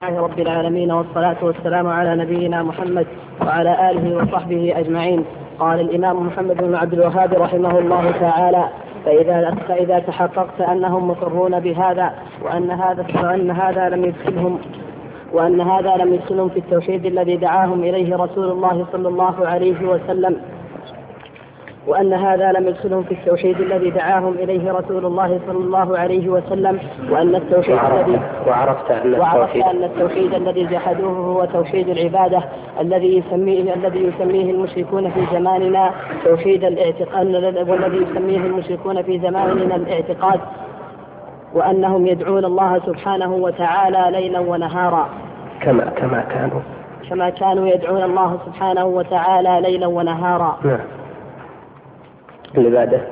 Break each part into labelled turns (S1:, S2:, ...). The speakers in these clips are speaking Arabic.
S1: الله رب العالمين، والصلاة والسلام على نبينا محمد وعلى آله وصحبه أجمعين. قال الإمام محمد بن عبد الوهاب رحمه الله تعالى: فإذا تحققت أنهم مقرون بهذا وأن هذا لم يدخلهم في التوحيد الذي دعاهم إليه رسول الله صلى الله عليه وسلم وأن وعرفت أن التوحيد الذي جحدوه هو توحيد العبادة الذي يسميه المشركون في زماننا توحيد الاعتقاد، والذي يسميه المشركون في زماننا الاعتقاد، وأنهم يدعون الله سبحانه وتعالى ليلا ونهارا كما كانوا يدعون الله سبحانه وتعالى ليلا ونهارا.
S2: العبادة.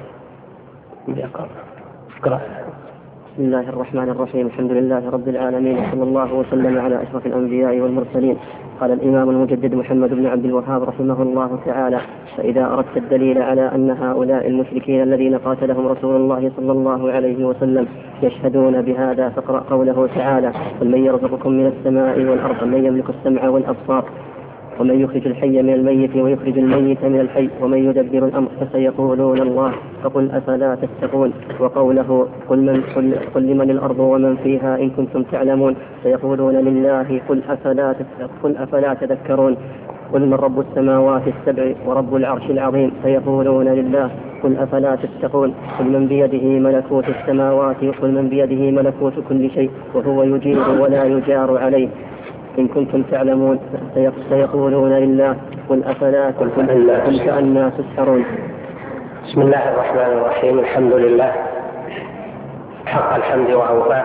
S3: بسم الله الرحمن الرحيم. الحمد لله رب العالمين، وصلى الله وسلم على أشرف الأنبياء والمرسلين. قال الإمام المجدد محمد بن عبد الوهاب رحمه الله تعالى: فإذا أردت الدليل على أن هؤلاء المشركين الذين قاتلهم رسول الله صلى الله عليه وسلم يشهدون بهذا فاقرأ قوله تعالى: قل من يرزقكم من السماء والأرض من يملك السمع والأبصار ومن يخرج الحي من الميت ويخرج الميت من الحي ومن يدبر الأمر فسيقولون الله فقل أفلا تتقون. وقوله قل لمن الأرض ومن فيها إن كنتم تعلمون فيقولون لله قل أفلا تذكرون. قل من رب السماوات السبع ورب العرش العظيم فيقولون لله قل أفلا تتقون. قل من بيده ملكوت السماوات وقل من بيده ملكوت كل شيء وهو يجير ولا يجار عليه إن كنتم تعلمون سيقولون لله قل أفلا تتقون قل فأنى تسحرون.
S2: بسم الله الرحمن الرحيم. الحمد لله حق الحمد وأوفى،